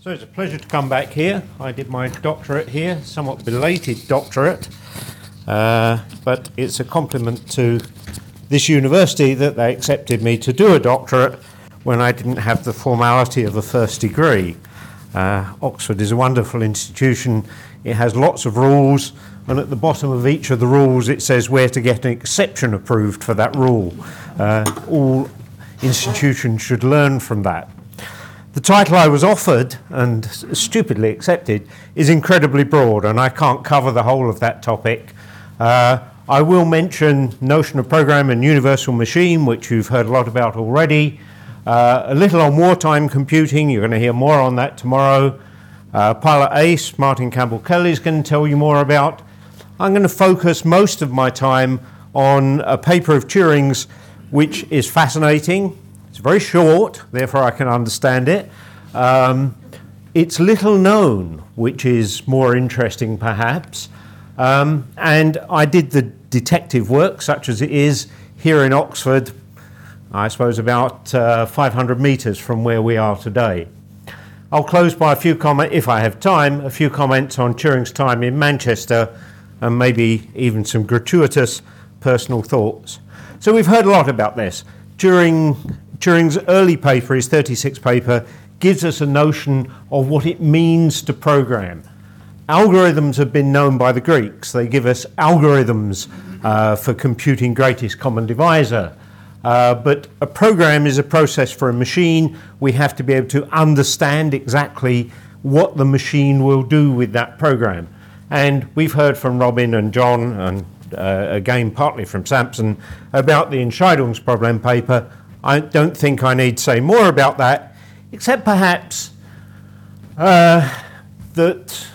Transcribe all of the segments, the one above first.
So it's a pleasure to come back here. I did my doctorate here, somewhat belated doctorate, but it's a compliment to this university that they accepted me to do a doctorate when I didn't have the formality of a first degree. Oxford is a wonderful institution. It has lots of rules, and at the bottom of each of the rules it says where to get an exception approved for that rule. All institutions should learn from that. The title I was offered, and stupidly accepted, is incredibly broad, and I can't cover the whole of that topic. I will mention notion of program and universal machine, which you've heard a lot about already. A little on wartime computing, you're going to hear more on that tomorrow. Pilot Ace, Martin Campbell-Kelly is going to tell you more about. I'm going to focus most of my time on a paper of Turing's which is fascinating. It's very short, therefore I can understand it. It's little known, which is more interesting perhaps. And I did the detective work, such as it is, here in Oxford, I suppose about 500 metres from where we are today. I'll close by a few comments, if I have time, a few comments on Turing's time in Manchester, and maybe even some gratuitous personal thoughts. So we've heard a lot about this. Turing's early paper, his 36 paper, gives us a notion of what it means to program. Algorithms have been known by the Greeks. They give us algorithms for computing greatest common divisor. But a program is a process for a machine. We have to be able to understand exactly what the machine will do with that program. And we've heard from Robin and John, and again partly from Samson, about the Entscheidungsproblem paper. I don't think I need to say more about that, except perhaps that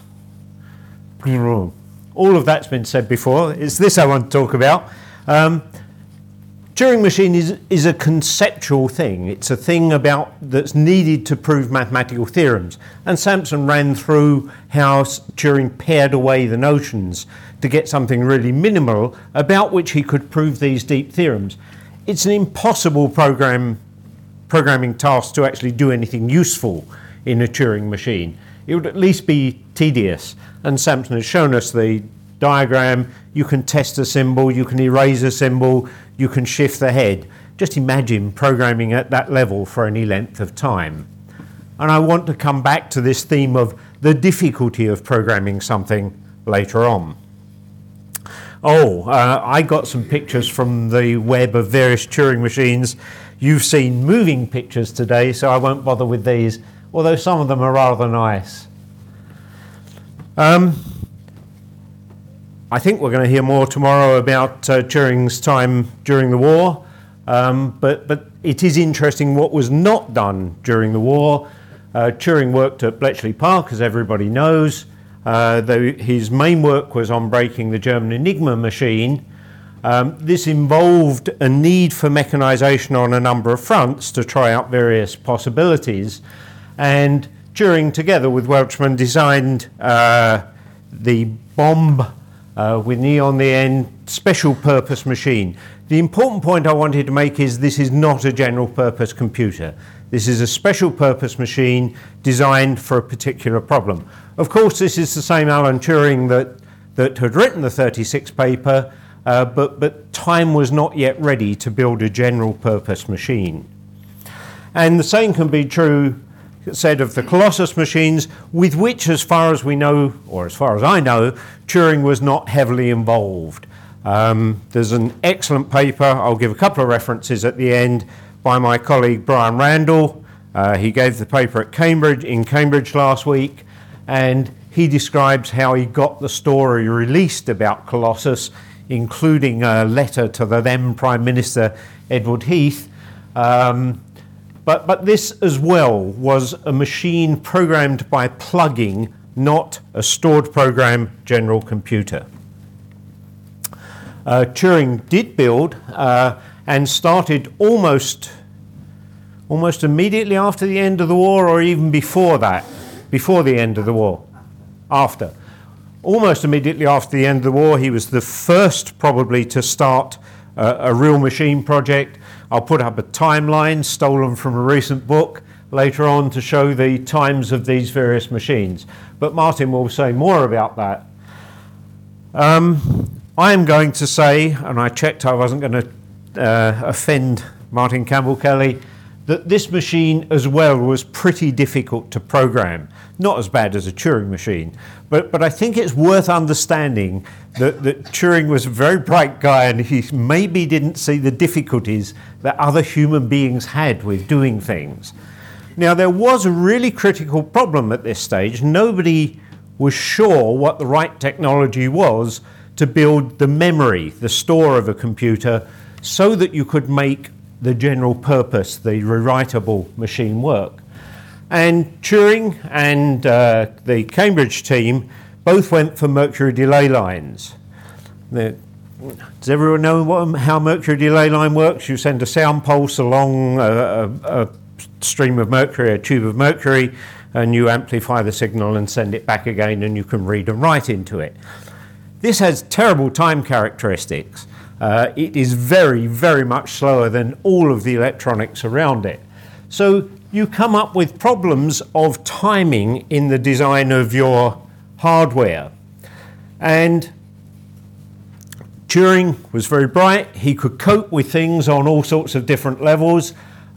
all of that's been said before. It's this I want to talk about. Turing machine is a conceptual thing. It's a thing that's needed to prove mathematical theorems. And Samson ran through how Turing pared away the notions to get something really minimal about which he could prove these deep theorems. It's an impossible programming task to actually do anything useful in a Turing machine. It would at least be tedious. And Samson has shown us the diagram. You can test a symbol, you can erase a symbol, you can shift the head. Just imagine programming at that level for any length of time. And I want to come back to this theme of the difficulty of programming something later on. I got some pictures from the web of various Turing machines. You've seen moving pictures today, so I won't bother with these, although some of them are rather nice. I think we're going to hear more tomorrow about Turing's time during the war, but it is interesting what was not done during the war. Turing worked at Bletchley Park, as everybody knows. Though his main work was on breaking the German Enigma machine. This involved a need for mechanization on a number of fronts to try out various possibilities, and Turing, together with Welchman, designed the bomb with knee on the end special purpose machine. The important point I wanted to make is this is not a general purpose computer. This is a special purpose machine designed for a particular problem. Of course, this is the same Alan Turing that had written the 36 paper, but time was not yet ready to build a general purpose machine. And the same can be true, said, of the Colossus machines, with which, as far as we know, or as far as I know, Turing was not heavily involved. There's an excellent paper, I'll give a couple of references at the end, by my colleague Brian Randall. He gave the paper at Cambridge last week, and he describes how he got the story released about Colossus, including a letter to the then Prime Minister Edward Heath. But this as well was a machine programmed by plugging, not a stored program general computer. Turing did build and started almost immediately after the end of the war, or even before that, before the end of the war, after. Almost immediately after the end of the war, he was the first probably to start a real machine project. I'll put up a timeline stolen from a recent book later on to show the times of these various machines. But Martin will say more about that. I am going to say, and I checked I wasn't going to offend Martin Campbell-Kelly, that this machine as well was pretty difficult to program. Not as bad as a Turing machine, but I think it's worth understanding that Turing was a very bright guy and he maybe didn't see the difficulties that other human beings had with doing things. Now, there was a really critical problem at this stage. Nobody was sure what the right technology was to build the memory, the store of a computer, so that you could make the general purpose, the rewritable machine work. And Turing and the Cambridge team both went for mercury delay lines. Does everyone know how mercury delay line works? You send a sound pulse along a stream of mercury, a tube of mercury, and you amplify the signal and send it back again, and you can read and write into it. This has terrible time characteristics. It is very, very much slower than all of the electronics around it. So you come up with problems of timing in the design of your hardware. And Turing was very bright. He could cope with things on all sorts of different levels.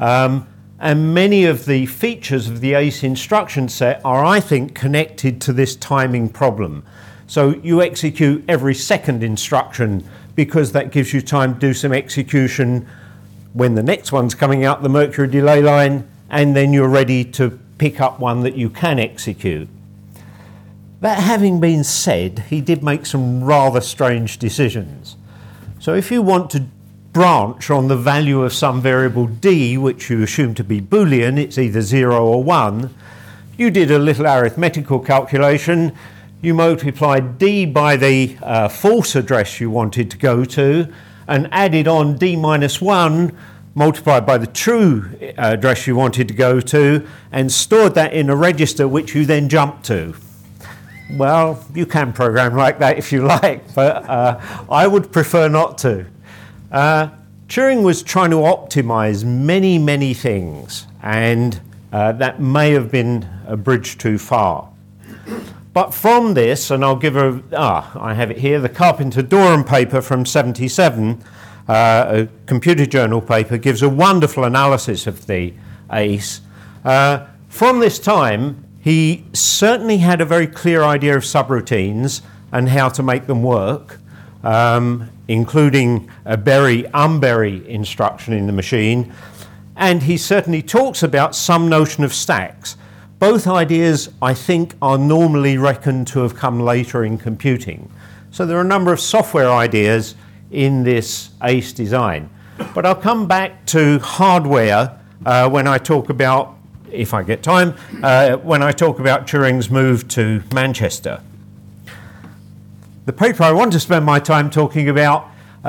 And many of the features of the ACE instruction set are, I think, connected to this timing problem. So you execute every second instruction because that gives you time to do some execution when the next one's coming out the mercury delay line, and then you're ready to pick up one that you can execute. That having been said, he did make some rather strange decisions. So if you want to branch on the value of some variable d, which you assume to be Boolean, it's either 0 or 1, you did a little arithmetical calculation. You multiplied d by the false address you wanted to go to and added on d minus 1 multiplied by the true address you wanted to go to and stored that in a register which you then jumped to. Well, you can program like that if you like, but I would prefer not to. Turing was trying to optimize many, many things, and that may have been a bridge too far. But from this, and I'll give I have it here, the Carpenter-Doran paper from '77, a computer journal paper, gives a wonderful analysis of the ACE. From this time, he certainly had a very clear idea of subroutines and how to make them work, including a bury-unbury instruction in the machine. And he certainly talks about some notion of stacks. Both ideas, I think, are normally reckoned to have come later in computing. So there are a number of software ideas in this ACE design. But I'll come back to hardware when I talk about, if I get time, when I talk about Turing's move to Manchester. The paper I want to spend my time talking about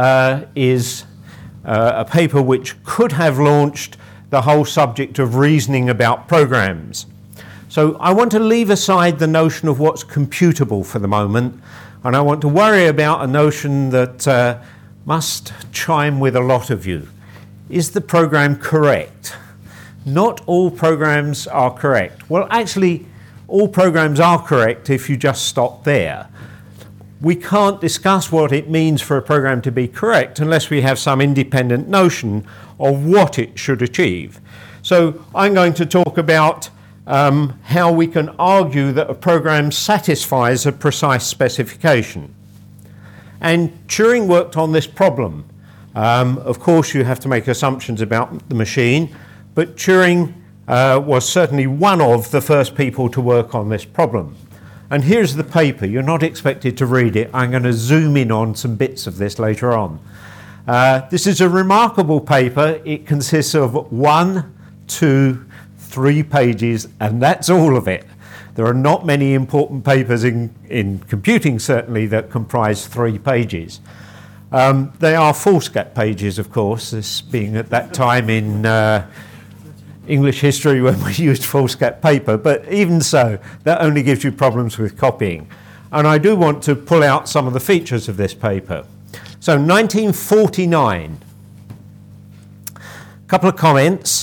is a paper which could have launched the whole subject of reasoning about programs. So I want to leave aside the notion of what's computable for the moment, and I want to worry about a notion that must chime with a lot of you. Is the program correct? Not all programs are correct. Well, actually, all programs are correct if you just stop there. We can't discuss what it means for a program to be correct unless we have some independent notion of what it should achieve. So I'm going to talk about how we can argue that a program satisfies a precise specification. And Turing worked on this problem. Of course, you have to make assumptions about the machine, but Turing was certainly one of the first people to work on this problem. And here's the paper. You're not expected to read it. I'm going to zoom in on some bits of this later on. This is a remarkable paper. It consists of 1, 2, 3 pages, and that's all of it. There are not many important papers in computing, certainly, that comprise 3 pages. They are foolscap pages, of course, this being at that time in English history when we used foolscap paper, but even so, that only gives you problems with copying. And I do want to pull out some of the features of this paper. So 1949, a couple of comments.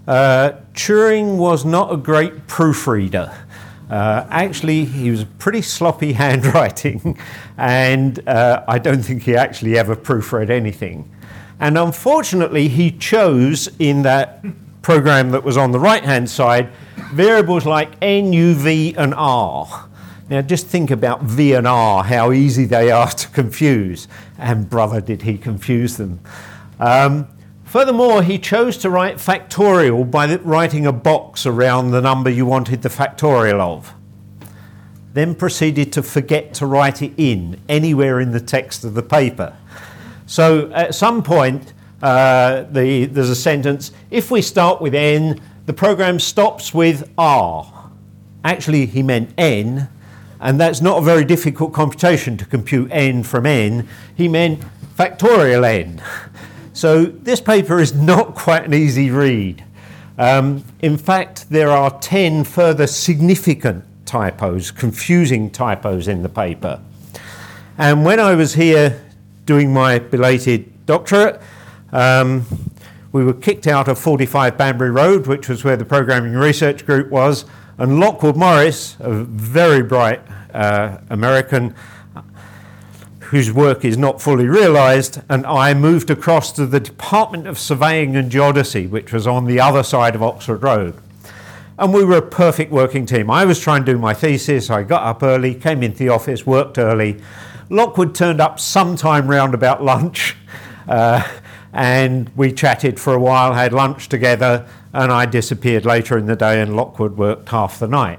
Turing was not a great proofreader. Actually, he was pretty sloppy handwriting, and I don't think he actually ever proofread anything. And unfortunately, he chose in that program that was on the right-hand side variables like N, U, V, and R. Now, just think about V and R, how easy they are to confuse. And brother, did he confuse them. Furthermore, he chose to write factorial by writing a box around the number you wanted the factorial of. Then proceeded to forget to write it anywhere in the text of the paper. So at some point, there's a sentence, if we start with N, the program stops with R. Actually, he meant N, and that's not a very difficult computation to compute N from N. He meant factorial N. So this paper is not quite an easy read. In fact, there are 10 further significant typos, confusing typos in the paper. And when I was here doing my belated doctorate, we were kicked out of 45 Banbury Road, which was where the Programming Research Group was, and Lockwood Morris, a very bright American whose work is not fully realised, and I moved across to the Department of Surveying and Geodesy, which was on the other side of Oxford Road. And we were a perfect working team. I was trying to do my thesis, I got up early, came into the office, worked early. Lockwood turned up sometime round about lunch, and we chatted for a while, had lunch together, and I disappeared later in the day, and Lockwood worked half the night.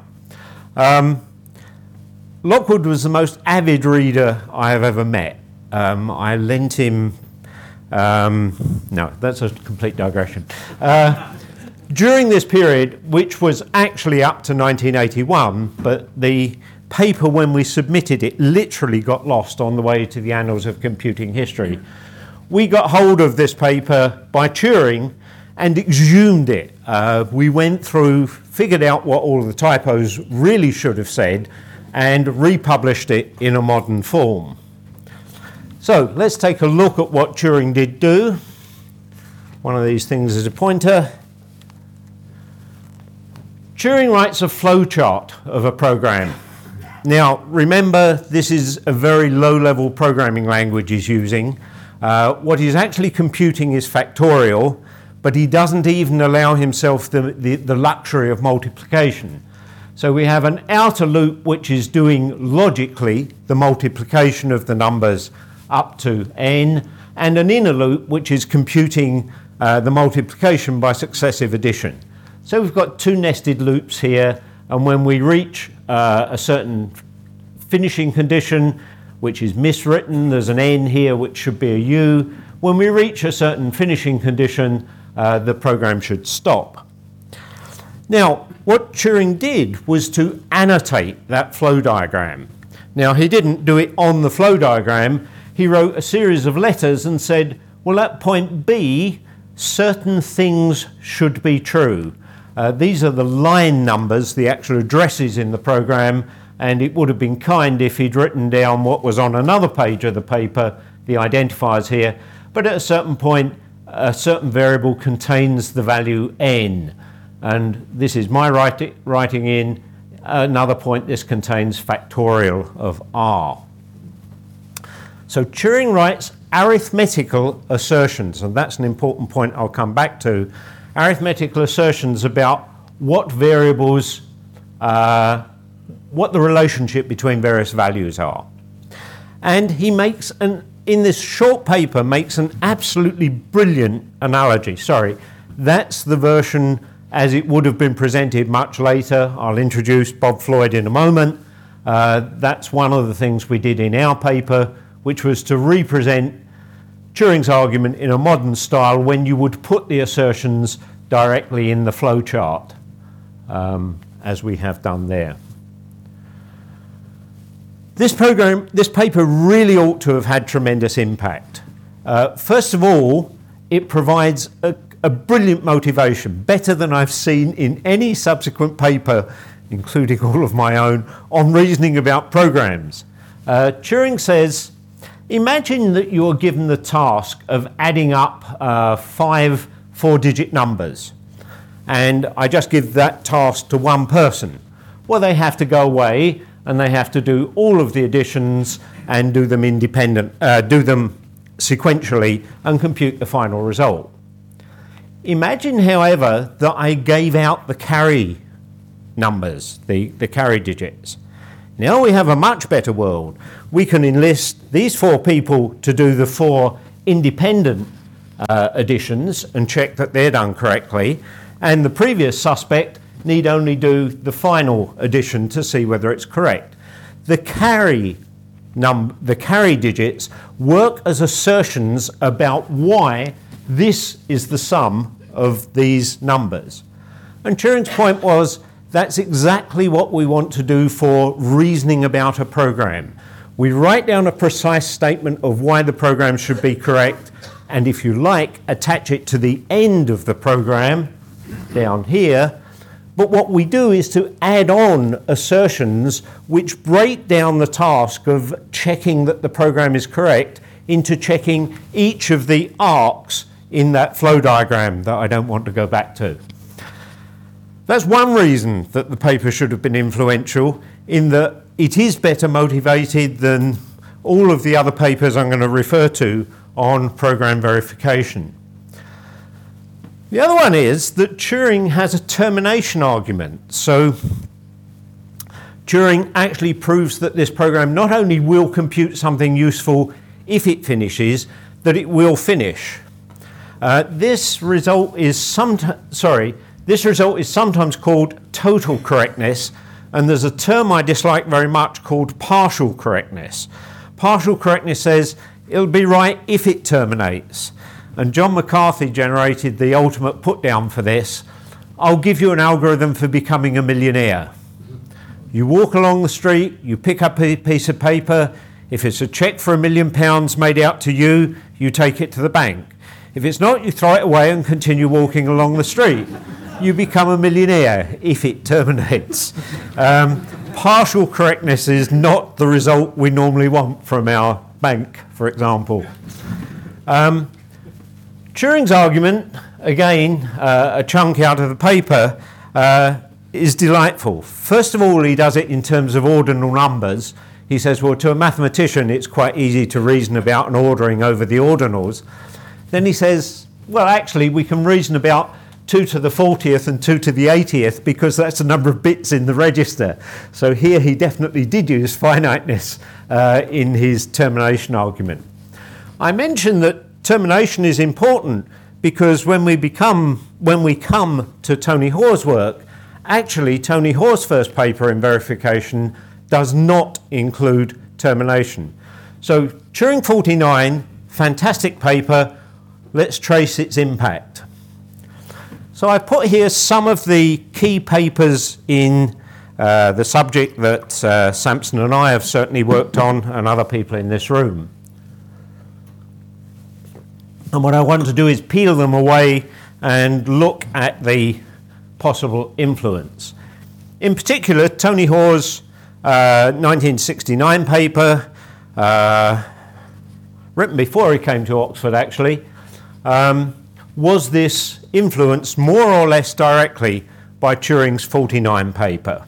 Lockwood was the most avid reader I have ever met. I lent him... no, that's a complete digression. During this period, which was actually up to 1981, but the paper, when we submitted it, literally got lost on the way to the Annals of Computing History. We got hold of this paper by Turing and exhumed it. We went through, figured out what all the typos really should have said, and republished it in a modern form. So let's take a look at what Turing did do. One of these things is a pointer. Turing writes a flowchart of a program. Now, remember, this is a very low-level programming language he's using. What he's actually computing is factorial, but he doesn't even allow himself the luxury of multiplication. So we have an outer loop which is doing logically the multiplication of the numbers up to n, and an inner loop which is computing the multiplication by successive addition. So we've got two nested loops here, and when we reach a certain finishing condition, which is miswritten, there's an n here which should be a u. When we reach a certain finishing condition, the program should stop. Now, what Turing did was to annotate that flow diagram. Now, he didn't do it on the flow diagram. He wrote a series of letters and said, well, at point B, certain things should be true. These are the line numbers, the actual addresses in the program, and it would have been kind if he'd written down what was on another page of the paper, the identifiers here. But at a certain point, a certain variable contains the value n. And this is my writing in. Another point, this contains factorial of r. So Turing writes arithmetical assertions, and that's an important point I'll come back to. Arithmetical assertions about what variables, what the relationship between various values are. And he makes, in this short paper, makes an absolutely brilliant analogy. Sorry, that's the version as it would have been presented much later. I'll introduce Bob Floyd in a moment. That's one of the things we did in our paper, which was to represent Turing's argument in a modern style when you would put the assertions directly in the flowchart, as we have done there. This paper really ought to have had tremendous impact. First of all, it provides a brilliant motivation, better than I've seen in any subsequent paper, including all of my own, on reasoning about programs. Turing says, imagine that you're given the task of adding up 5 four-digit numbers. and I just give that task to one person. Well, they have to go away and they have to do all of the additions and do them do them sequentially and compute the final result. Imagine, however, that I gave out the carry numbers, the carry digits. Now we have a much better world. We can enlist these 4 people to do the 4 independent additions and check that they're done correctly, and the previous suspect need only do the final addition to see whether it's correct. The carry digits work as assertions about why this is the sum of these numbers. And Turing's point was that's exactly what we want to do for reasoning about a program. We write down a precise statement of why the program should be correct, and if you like, attach it to the end of the program down here. But what we do is to add on assertions which break down the task of checking that the program is correct into checking each of the arcs in that flow diagram that I don't want to go back to. That's one reason that the paper should have been influential, in that it is better motivated than all of the other papers I'm going to refer to on program verification. The other one is that Turing has a termination argument. So Turing actually proves that this program not only will compute something useful if it finishes, that it will finish. This result is sometimes called total correctness, and there's a term I dislike very much called partial correctness. Partial correctness says it'll be right if it terminates. And John McCarthy generated the ultimate put down for this. I'll give you an algorithm for becoming a millionaire. You walk along the street, you pick up a piece of paper. If it's a cheque for £1 million made out to you, you take it to the bank. If it's not, you throw it away and continue walking along the street. You become a millionaire if it terminates. Partial correctness is not the result we normally want from our bank, for example. Turing's argument, again, a chunk out of the paper, is delightful. First of all, he does it in terms of ordinal numbers. He says, well, to a mathematician, it's quite easy to reason about an ordering over the ordinals. Then he says, well, actually, we can reason about 2 to the 40th and 2 to the 80th because that's the number of bits in the register. So here he definitely did use finiteness in his termination argument. I mentioned that termination is important because when we come to Tony Hoare's work, actually Tony Hoare's first paper in verification does not include termination. So Turing 49, fantastic paper. Let's trace its impact. So I put here some of the key papers in the subject that Samson and I have certainly worked on, and other people in this room. And what I want to do is peel them away and look at the possible influence. In particular, Tony Hoare's 1969 paper, written before he came to Oxford actually, was this influenced more or less directly by Turing's 49 paper?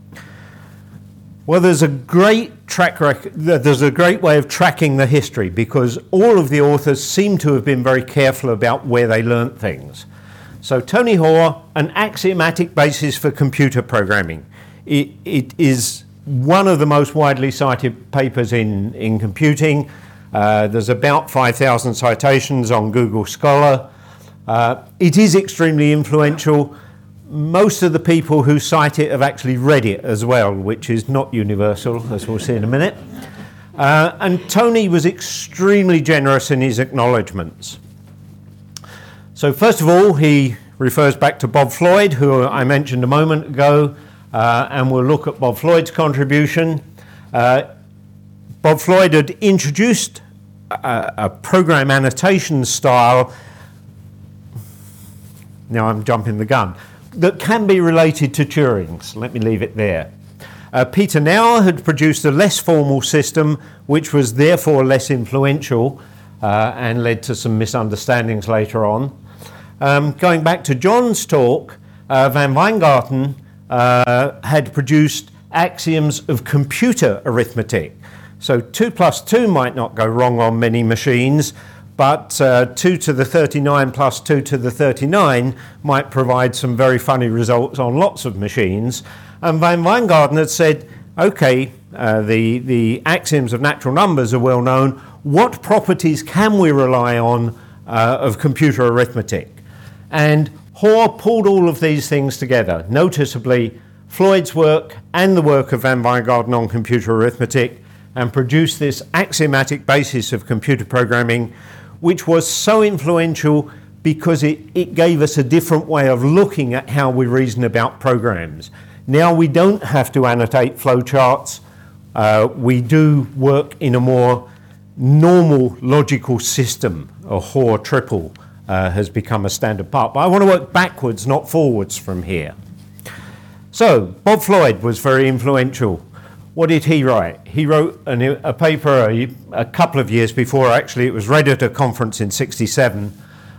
Well, there's a great way of tracking the history because all of the authors seem to have been very careful about where they learnt things. So Tony Hoare, an axiomatic basis for computer programming. It is one of the most widely cited papers in computing. There's about 5,000 citations on Google Scholar. It is extremely influential. Most of the people who cite it have actually read it as well, which is not universal, as we'll see in a minute. And Tony was extremely generous in his acknowledgements. So first of all, he refers back to Bob Floyd, who I mentioned a moment ago, and we'll look at Bob Floyd's contribution. Bob Floyd had introduced a program annotation style, now I'm jumping the gun, that can be related to Turing's. Let me leave it there. Peter Nauer had produced a less formal system, which was therefore less influential and led to some misunderstandings later on. Going back to John's talk, Van Wijngaarden had produced axioms of computer arithmetic. So 2 plus 2 might not go wrong on many machines, but 2 to the 39 plus 2 to the 39 might provide some very funny results on lots of machines. And Van Wijngaarden had said, okay, the axioms of natural numbers are well known. What properties can we rely on of computer arithmetic? And Hoare pulled all of these things together, noticeably Floyd's work and the work of Van Wijngaarden on computer arithmetic, and produced this axiomatic basis of computer programming, which was so influential because it gave us a different way of looking at how we reason about programs. Now we don't have to annotate flowcharts. We do work in a more normal logical system. A Hoare triple has become a standard part. But I want to work backwards, not forwards from here. So Bob Floyd was very influential. What did he write? He wrote a paper a couple of years before, actually. It was read at a conference in '67,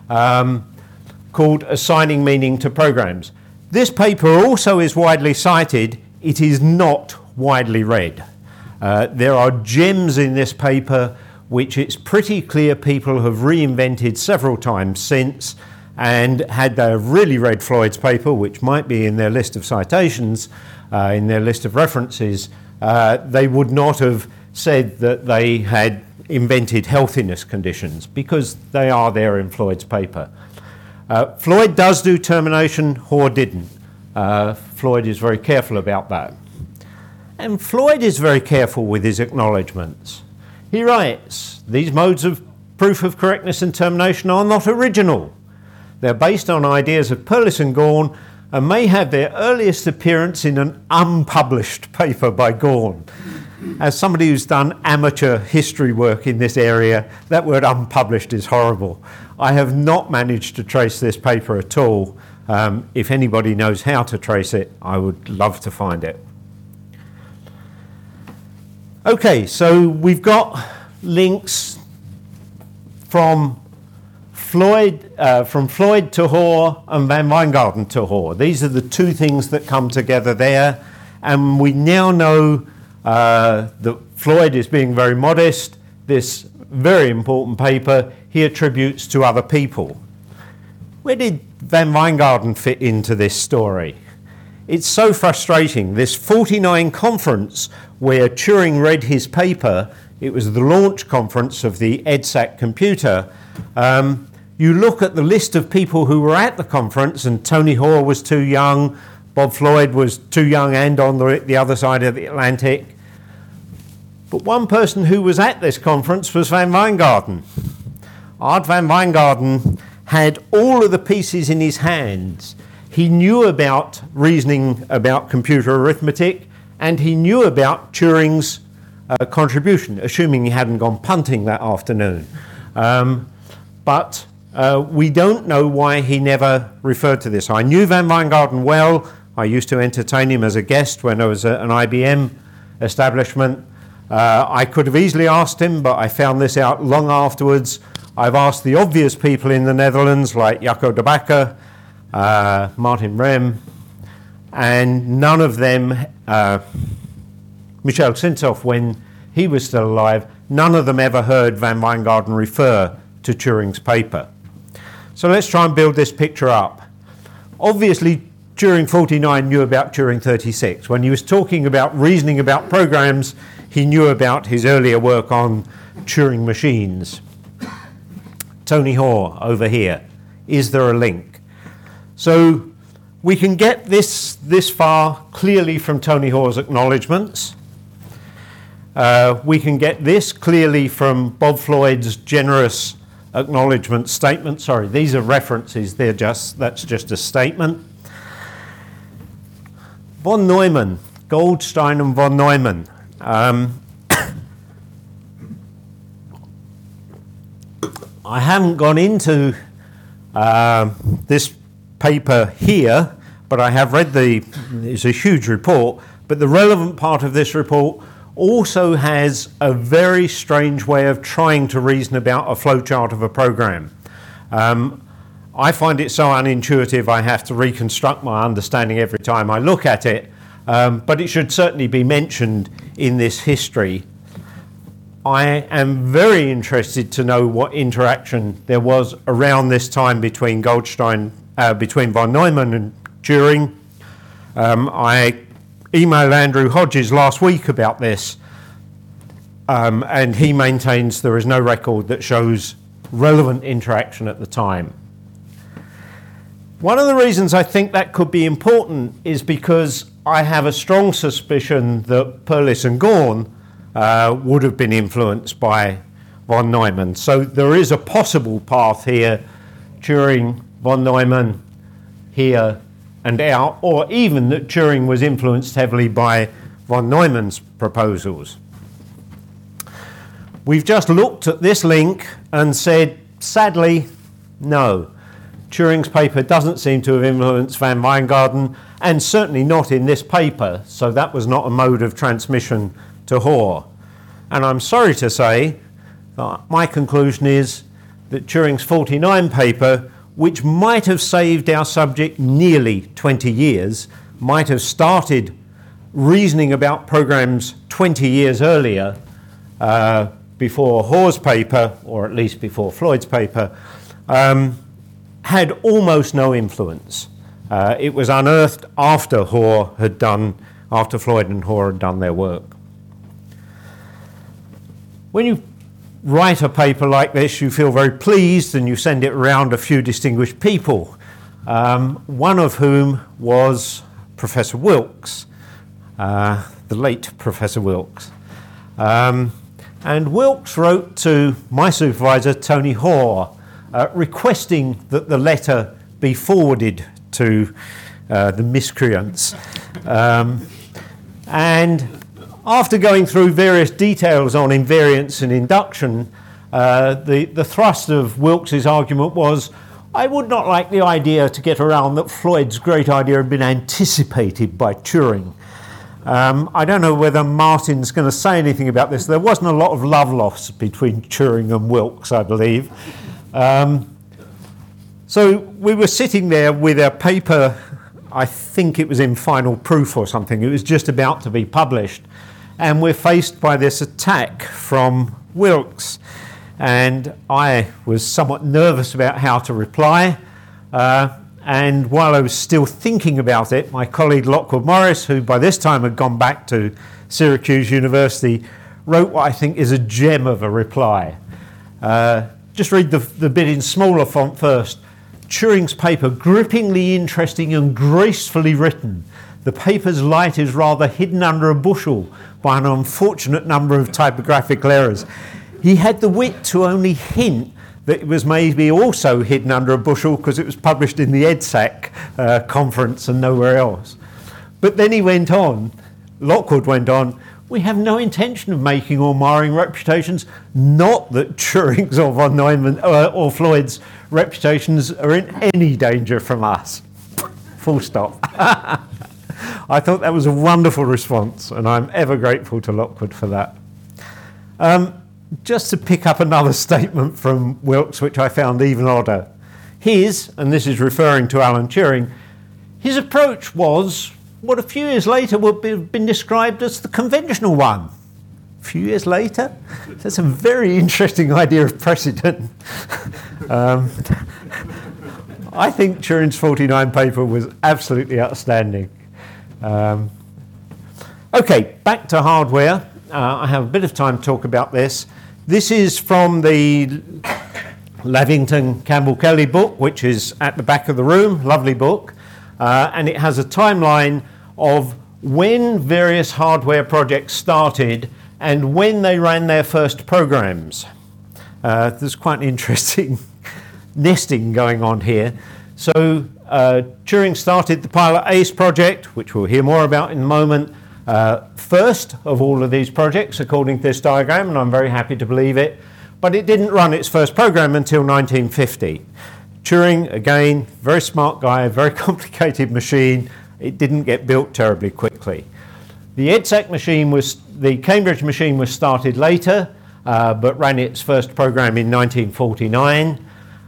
called Assigning Meaning to Programs. This paper also is widely cited. It is not widely read. There are gems in this paper which it's pretty clear people have reinvented several times since, and had they really read Floyd's paper, which might be in their list of citations, in their list of references, they would not have said that they had invented healthiness conditions, because they are there in Floyd's paper. Floyd does do termination, Hoare didn't. Floyd is very careful about that. And Floyd is very careful with his acknowledgements. He writes, these modes of proof of correctness and termination are not original. They're based on ideas of Perlis and Gawn, and may have their earliest appearance in an unpublished paper by Gawn. As somebody who's done amateur history work in this area, that word unpublished is horrible. I have not managed to trace this paper at all. If anybody knows how to trace it, I would love to find it. Okay, so we've got links from Floyd to Hoare and Van Wijngaarden to Hoare. These are the two things that come together there, and we now know that Floyd is being very modest. This very important paper he attributes to other people. Where did Van Wijngaarden fit into this story? It's so frustrating. This 49 conference where Turing read his paper, it was the launch conference of the EDSAC computer. You look at the list of people who were at the conference, and Tony Hoare was too young, Bob Floyd was too young and on the other side of the Atlantic. But one person who was at this conference was Van Wijngaarden. Art Van Wijngaarden had all of the pieces in his hands. He knew about reasoning about computer arithmetic, and he knew about Turing's contribution, assuming he hadn't gone punting that afternoon. But we don't know why he never referred to this. I knew Van Wijngaarden well. I used to entertain him as a guest when I was at an IBM establishment. I could have easily asked him, but I found this out long afterwards. I've asked the obvious people in the Netherlands, like Jacco de Backer, Martin Rem, and none of them, Michel Sinsoff, when he was still alive, none of them ever heard Van Wijngaarden refer to Turing's paper. So let's try and build this picture up. Obviously, Turing 49 knew about Turing 36. When he was talking about reasoning about programs, he knew about his earlier work on Turing machines. Tony Hoare over here. Is there a link? So we can get this far clearly from Tony Hoare's acknowledgements. We can get this clearly from Bob Floyd's generous acknowledgement statement. Sorry, these are references. That's just a statement. Von Neumann, Goldstein and von Neumann. I haven't gone into this paper here, but I have read it's a huge report, but the relevant part of this report also has a very strange way of trying to reason about a flowchart of a program. I find it so unintuitive I have to reconstruct my understanding every time I look at it, but it should certainly be mentioned in this history. I am very interested to know what interaction there was around this time between between von Neumann and Turing. I emailed Andrew Hodges last week about this, and he maintains there is no record that shows relevant interaction at the time. One of the reasons I think that could be important is because I have a strong suspicion that Perlis and Ghorn would have been influenced by von Neumann. So there is a possible path here, Turing, von Neumann, here and out, or even that Turing was influenced heavily by von Neumann's proposals. We've just looked at this link and said, sadly, no. Turing's paper doesn't seem to have influenced van Wijngaarden, and certainly not in this paper, so that was not a mode of transmission to Hoare. And I'm sorry to say that my conclusion is that Turing's 49 paper, which might have saved our subject nearly 20 years, might have started reasoning about programs 20 years earlier, before Hoare's paper, or at least before Floyd's paper, had almost no influence. It was unearthed after Floyd and Hoare had done their work. When you write a paper like this, you feel very pleased and you send it around a few distinguished people, one of whom was Professor Wilkes, the late Professor Wilkes. And Wilkes wrote to my supervisor, Tony Hoare, requesting that the letter be forwarded to the miscreants. And after going through various details on invariance and induction, the thrust of Wilkes's argument was, I would not like the idea to get around that Floyd's great idea had been anticipated by Turing. I don't know whether Martin's going to say anything about this. There wasn't a lot of love lost between Turing and Wilkes, I believe. So we were sitting there with a paper, I think it was in final proof or something. It was just about to be published. And we're faced by this attack from Wilkes. And I was somewhat nervous about how to reply. And while I was still thinking about it, my colleague Lockwood Morris, who by this time had gone back to Syracuse University, wrote what I think is a gem of a reply. Just read the bit in smaller font first. Turing's paper, grippingly interesting and gracefully written. The paper's light is rather hidden under a bushel by an unfortunate number of typographical errors. He had the wit to only hint that it was maybe also hidden under a bushel because it was published in the EDSAC conference and nowhere else. But then he went on, Lockwood went on, we have no intention of making or marring reputations, not that Turing's or von Neumann or Floyd's reputations are in any danger from us. Full stop. I thought that was a wonderful response, and I'm ever grateful to Lockwood for that. Just to pick up another statement from Wilkes, which I found even odder. His, and this is referring to Alan Turing, his approach was what a few years later would have been described as the conventional one. A few years later? That's a very interesting idea of precedent. I think Turing's 49 paper was absolutely outstanding. Okay, back to hardware. I have a bit of time to talk about this. This is from the Lavington Campbell Kelly book, which is at the back of the room, lovely book. And it has a timeline of when various hardware projects started and when they ran their first programs. There's quite an interesting nesting going on here. So Turing started the Pilot ACE project, which we'll hear more about in a moment, first of all of these projects, according to this diagram, and I'm very happy to believe it, but it didn't run its first program until 1950. Turing, again, very smart guy, very complicated machine. It didn't get built terribly quickly. The EDSAC machine the Cambridge machine was started later, but ran its first program in 1949.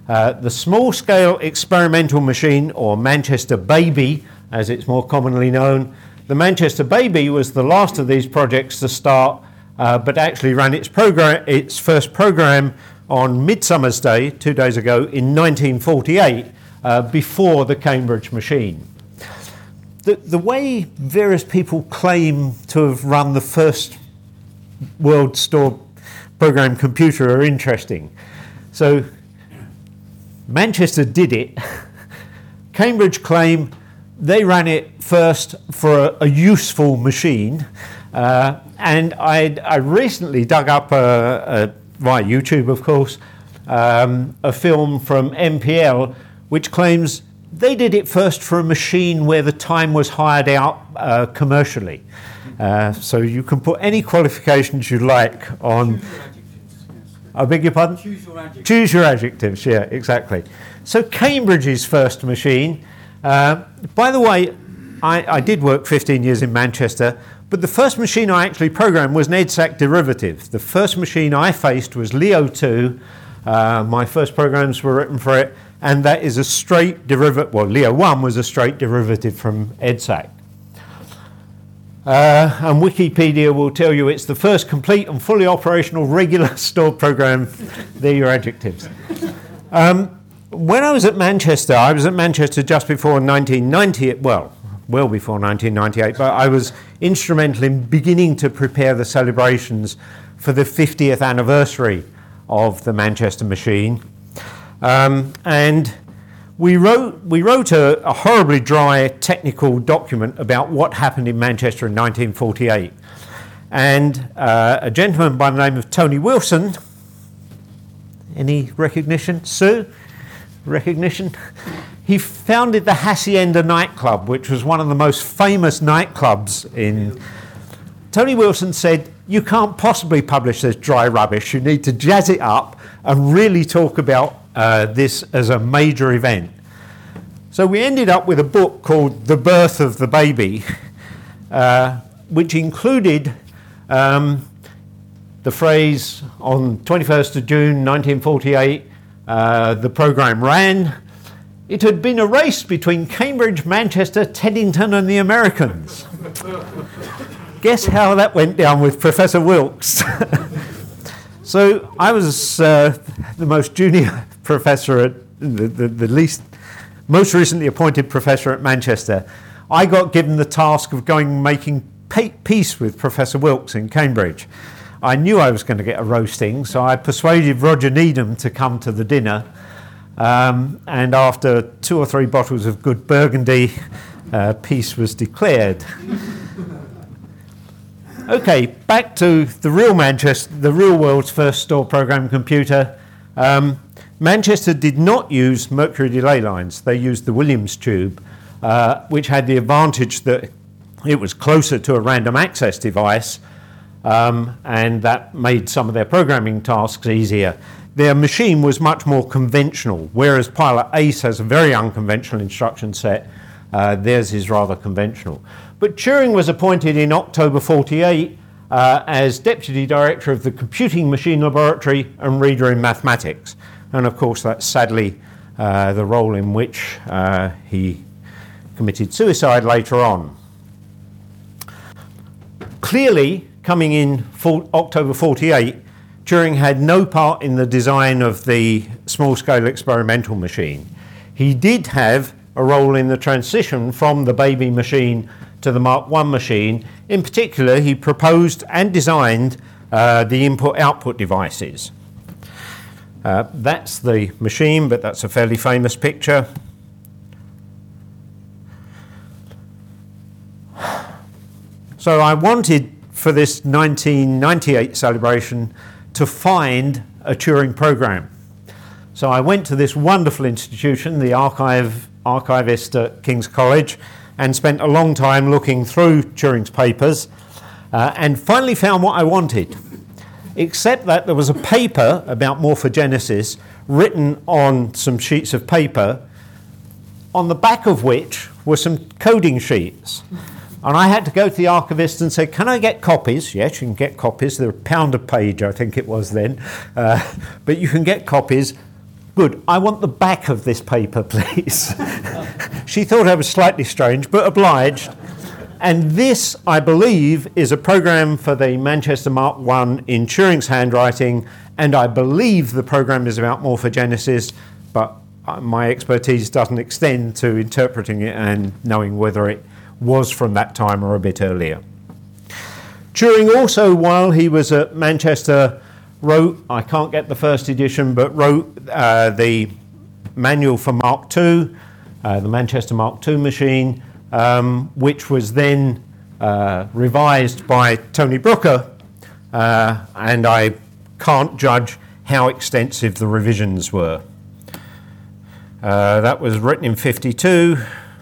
The small-scale experimental machine, or Manchester Baby, as it's more commonly known. The Manchester Baby was the last of these projects to start, but actually ran its first program on Midsummer's Day, 2 days ago, in 1948, before the Cambridge machine. The way various people claim to have run the first world store program computer are interesting. So Manchester did it. Cambridge claim they ran it first for a useful machine. And I recently dug up, via YouTube of course, a film from MPL which claims they did it first for a machine where the time was hired out commercially. So you can put any qualifications you like on... I beg your pardon? Choose your adjectives. Choose your adjectives, yeah, exactly. So Cambridge's first machine, by the way, I did work 15 years in Manchester, but the first machine I actually programmed was an EDSAC derivative. The first machine I faced was Leo 2. My first programs were written for it, and that is a straight derivative, well, Leo 1 was a straight derivative from EDSAC. And Wikipedia will tell you it's the first complete and fully operational regular store program. They're your adjectives. When I was at Manchester just before 1990, well before 1998, but I was instrumental in beginning to prepare the celebrations for the 50th anniversary of the Manchester machine. And we wrote a horribly dry technical document about what happened in Manchester in 1948. And a gentleman by the name of Tony Wilson, any recognition? Sue? Recognition? He founded the Hacienda nightclub, which was one of the most famous nightclubs in... Tony Wilson said, you can't possibly publish this dry rubbish. You need to jazz it up and really talk about this as a major event. So we ended up with a book called The Birth of the Baby, which included the phrase, on 21st of June 1948, the program ran. It had been a race between Cambridge, Manchester, Teddington and the Americans. Guess how that went down with Professor Wilkes. So I was the most junior professor at the most recently appointed professor at Manchester. I got given the task of going and making peace with Professor Wilkes in Cambridge. I knew I was going to get a roasting, so I persuaded Roger Needham to come to the dinner. And after 2 or 3 bottles of good Burgundy, peace was declared. Okay, back to the real Manchester, the real world's first store program computer. Manchester did not use mercury delay lines. They used the Williams tube, which had the advantage that it was closer to a random access device, and that made some of their programming tasks easier. Their machine was much more conventional, whereas Pilot Ace has a very unconventional instruction set. Theirs is rather conventional. But Turing was appointed in October 48 as Deputy Director of the Computing Machine Laboratory and Reader in Mathematics. And of course that's sadly the role in which he committed suicide later on. Clearly, coming in October 48, Turing had no part in the design of the small-scale experimental machine. He did have a role in the transition from the Baby machine to the Mark I machine. In particular, he proposed and designed the input-output devices. That's the machine, but that's a fairly famous picture. So I wanted, for this 1998 celebration, to find a Turing program. So I went to this wonderful institution, the archivist at King's College, and spent a long time looking through Turing's papers, and finally found what I wanted. Except that there was a paper about morphogenesis written on some sheets of paper, on the back of which were some coding sheets. And I had to go to the archivist and say, can I get copies? Yes, you can get copies. They're £1 a page, I think it was then. But you can get copies. Good. I want the back of this paper, please. She thought I was slightly strange, but obliged. And this, I believe, is a program for the Manchester Mark I in Turing's handwriting, and I believe the program is about morphogenesis, but my expertise doesn't extend to interpreting it and knowing whether it was from that time or a bit earlier. Turing also, while he was at Manchester, wrote, I can't get the first edition, but wrote the manual for Mark II, the Manchester Mark II machine, which was then revised by Tony Brooker, and I can't judge how extensive the revisions were. That was written in 52.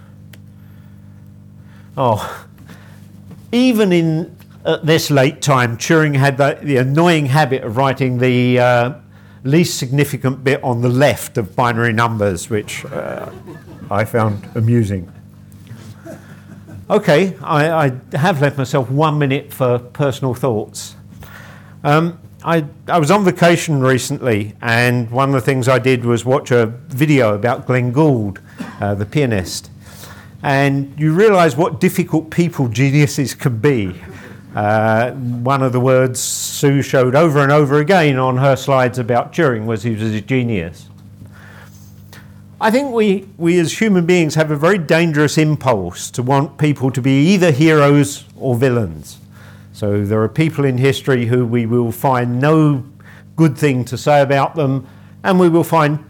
Oh, even in at this late time, Turing had the annoying habit of writing the least significant bit on the left of binary numbers, which I found amusing. Okay, I have left myself 1 minute for personal thoughts. I was on vacation recently, and one of the things I did was watch a video about Glenn Gould, the pianist. And you realise what difficult people geniuses can be. One of the words Sue showed over and over again on her slides about Turing was he was a genius. I think we as human beings have a very dangerous impulse to want people to be either heroes or villains. So there are people in history who we will find no good thing to say about them, and we will find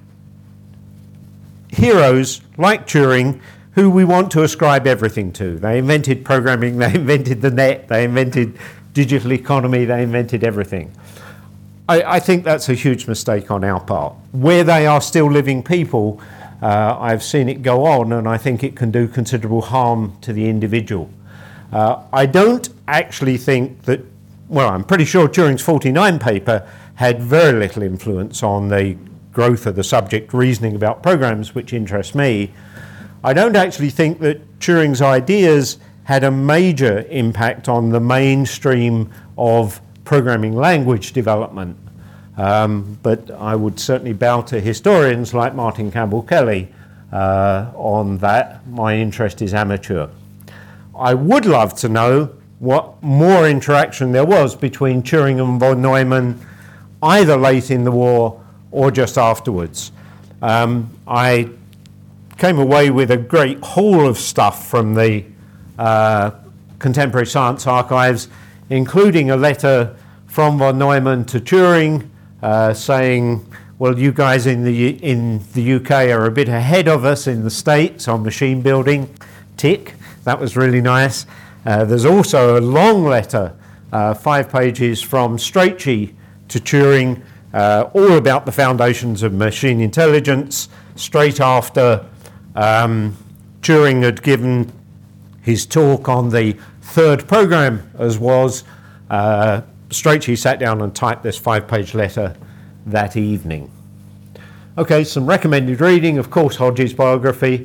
heroes like Turing who we want to ascribe everything to. They invented programming, they invented the net, they invented digital economy, they invented everything. I think that's a huge mistake on our part. Where they are still living people, I've seen it go on, and I think it can do considerable harm to the individual. I don't actually think that, well, I'm pretty sure Turing's 49 paper had very little influence on the growth of the subject reasoning about programs, which interests me. I don't actually think that Turing's ideas had a major impact on the mainstream of programming language development. But I would certainly bow to historians like Martin Campbell Kelly on that. My interest is amateur. I would love to know what more interaction there was between Turing and von Neumann, either late in the war or just afterwards. I came away with a great haul of stuff from the Contemporary Science Archives, including a letter from von Neumann to Turing saying, well, you guys in the UK are a bit ahead of us in the States on machine building. Tick. That was really nice. There's also a long letter, 5 pages, from Strachey to Turing, all about the foundations of machine intelligence, straight after Turing had given his talk on the third program, as was. Strachey sat down and typed this 5-page letter that evening. Okay, some recommended reading, of course, Hodge's biography.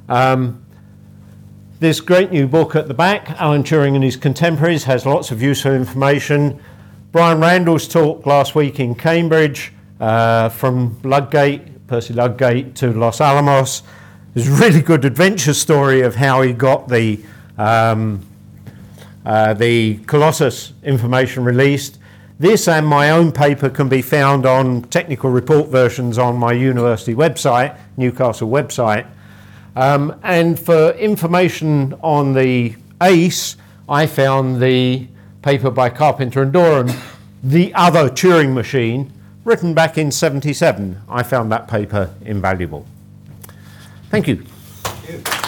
This great new book at the back, Alan Turing and His Contemporaries, has lots of useful information. Brian Randall's talk last week in Cambridge, from Ludgate, Percy Ludgate, to Los Alamos. There's a really good adventure story of how he got the Colossus information released. This and my own paper can be found on technical report versions on my university website, Newcastle website. And for information on the ACE, I found the paper by Carpenter and Doran, The Other Turing Machine, written back in '77. I found that paper invaluable. Thank you. Thank you.